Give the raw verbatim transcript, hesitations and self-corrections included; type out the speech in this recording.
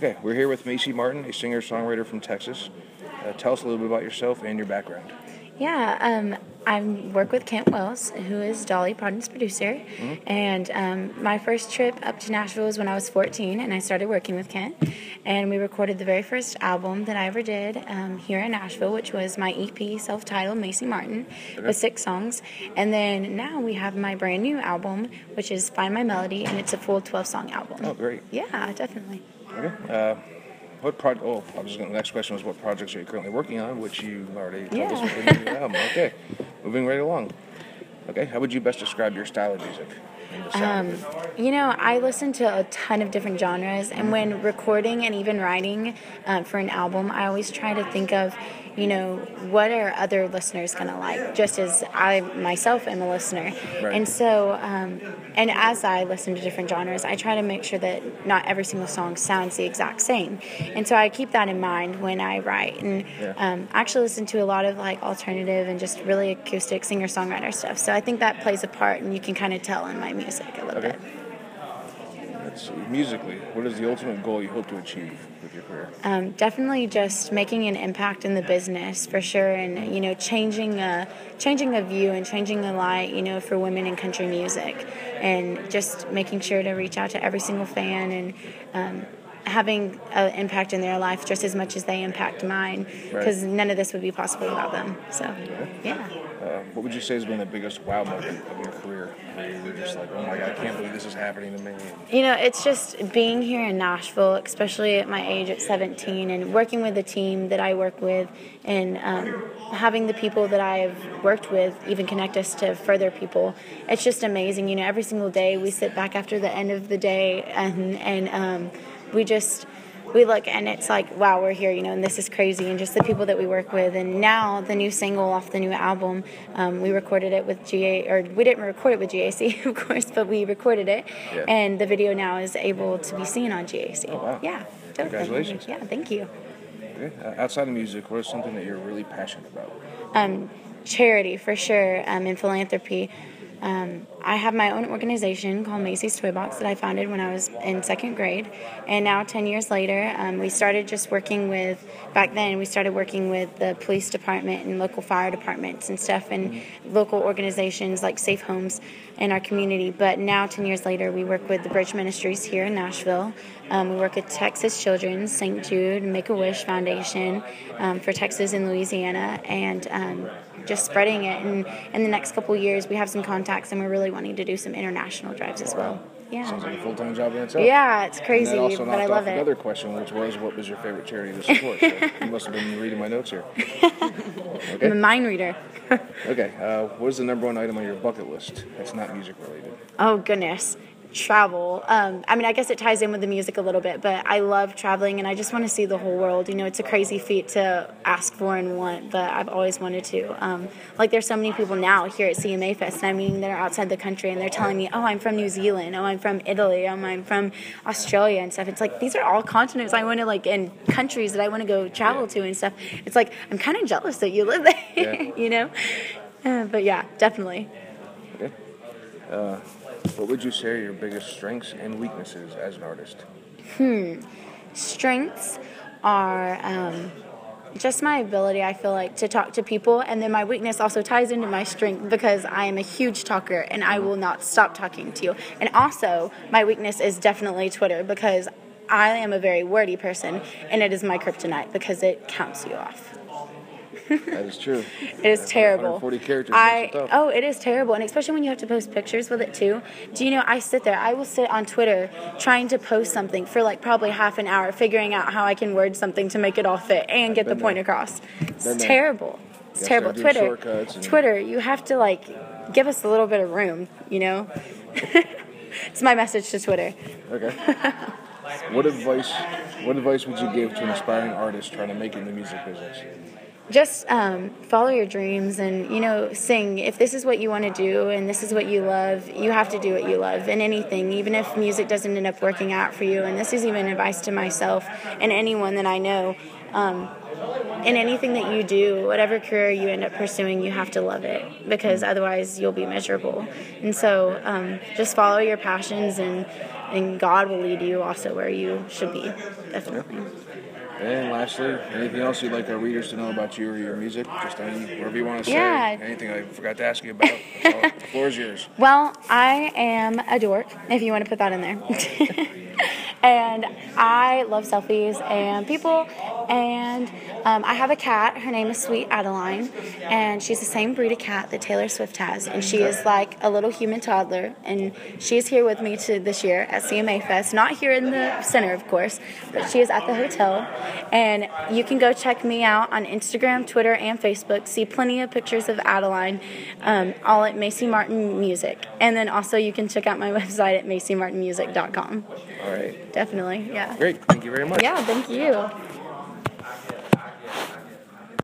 Okay, we're here with Macy Martin, a singer-songwriter from Texas. Uh, tell us a little bit about yourself and your background. Yeah, um, I work with Kent Wells, who is Dolly Parton's producer. Mm-hmm. And um, my first trip up to Nashville was when I was fourteen, and I started working with Kent. And we recorded the very first album that I ever did um, here in Nashville, which was my E P, self-titled Macy Martin, Okay. with six songs. And then now we have my brand new album, which is Find My Melody, and it's a full twelve-song album. Oh, great. Yeah, definitely. Okay. Uh, what pro- Oh, I was gonna, the next question was what projects are you currently working on, which you already told us Yeah. with the new album. Okay. Moving right along. Okay. How would you best describe your style of music? And the sound Um, of it? you know, I listen to a ton of different genres, and when recording and even writing um, for an album, I always try to think of, you know, what are other listeners going to like, just as I myself am a listener. Right. And so, um, and as I listen to different genres, I try to make sure that not every single song sounds the exact same. And so I keep that in mind when I write. And Yeah. um, I actually listen to a lot of like alternative and just really acoustic singer-songwriter stuff. So I think that plays a part, and you can kind of tell in my music a little Okay. bit. Let's see. Musically, what is the ultimate goal you hope to achieve with your career? Um, definitely just making an impact in the business for sure, and you know, changing a changing a view and changing a light, you know, for women in country music, and just making sure to reach out to every single fan and um, having an impact in their life just as much as they impact mine, because Right. none of this would be possible without them. So, yeah. Uh, what would you say has been the biggest wow moment of your career? Where you were just like, oh my God, I can't believe this is happening to me. You know, it's just being here in Nashville, especially at my age at seventeen, and working with the team that I work with, and um, having the people that I've worked with even connect us to further people. It's just amazing. You know, every single day we sit back after the end of the day, and, and um, we just... we look and it's like, wow, we're here, you know, and this is crazy, and just the people that we work with. And now the new single off the new album, um, we recorded it with G A, or we didn't record it with G A C, of course, but we recorded it, Yeah. and the video now is able to be seen on G A C. Oh, wow. Yeah, totally. Congratulations. Yeah, thank you. Okay. Uh, outside of music, what is something that you're really passionate about? Um, charity, for sure, um, and philanthropy. Um, I have my own organization called Macy's Toy Box that I founded when I was in second grade, and now ten years later, um, we started just working with, back then we started working with the police department and local fire departments and stuff, and local organizations like Safe Homes in our community. But now ten years later, we work with the Bridge Ministries here in Nashville. Um, we work with Texas Children's, Saint Jude, Make-A-Wish Foundation um, for Texas and Louisiana, and um, just spreading it. And in the next couple years, we have some contacts, and we're really wanting to do some international drives as well. Yeah. Sounds like a full-time job in itself. Yeah, it's And crazy, that also but I knocked love off it. another question, which was, what was your favorite charity to support? So you must have been reading my notes here. Okay. I'm a mind reader. Okay. Uh, what is the number one item on your bucket list that's not music related? Oh, goodness. Travel. Um, I mean, I guess it ties in with the music a little bit, but I love traveling, and I just want to see the whole world. You know, it's a crazy feat to ask for and want, but I've always wanted to. Um, like, there's so many people now here at C M A Fest, and I'm meeting that are outside the country, and they're telling me, oh, I'm from New Zealand, oh, I'm from Italy, oh, I'm from Australia and stuff. It's like, these are all continents I want to, like, and countries that I want to go travel to and stuff. It's like, I'm kind of jealous that you live there, Yeah. you know? Uh, but, yeah, definitely. Okay. Uh, what would you say are your biggest strengths and weaknesses as an artist? Strengths are um, just my ability, I feel like, to talk to people, and then my weakness also ties into my strength because I am a huge talker and I will not stop talking to you. And also, my weakness is definitely Twitter, because I am a very wordy person, and it is my kryptonite because it counts you off. That is true. It is terrible. one hundred forty characters I makes it tough. oh, it is terrible, and especially when you have to post pictures with it too. Do you know? I sit there. I will sit on Twitter trying to post something for like probably half an hour, figuring out how I can word something to make it all fit and get the been point there. across. It's Been there. terrible. It's gotta terrible. start doing Twitter. shortcuts and- Twitter. You have to like give us a little bit of room. You know. It's my message to Twitter. Okay. What advice? What advice would you give to an aspiring artist trying to make it in the music business? just um, follow your dreams and, you know, sing. If this is what you want to do and this is what you love, you have to do what you love in anything, even if music doesn't end up working out for you. And this is even advice to myself and anyone that I know. Um, in anything that you do, whatever career you end up pursuing, you have to love it, because otherwise you'll be miserable. And so um, just follow your passions, and, and God will lead you also where you should be, definitely. And lastly, anything else you'd like our readers to know about you or your music? Just any, whatever you want to say. Yeah. Anything I forgot to ask you about. All, the floor is yours. Well, I am a dork, if you want to put that in there. And I love selfies and people, and um, I have a cat. Her name is Sweet Adeline, and she's the same breed of cat that Taylor Swift has, and she is like a little human toddler, and she is here with me to this year at C M A Fest, not here in the center, of course, but she is at the hotel, and you can go check me out on Instagram, Twitter, and Facebook. See plenty of pictures of Adeline, um, all at Macy Martin Music, and then also you can check out my website at macy martin music dot com. All right. Definitely, yeah. Great. Thank you very much. Yeah, thank you.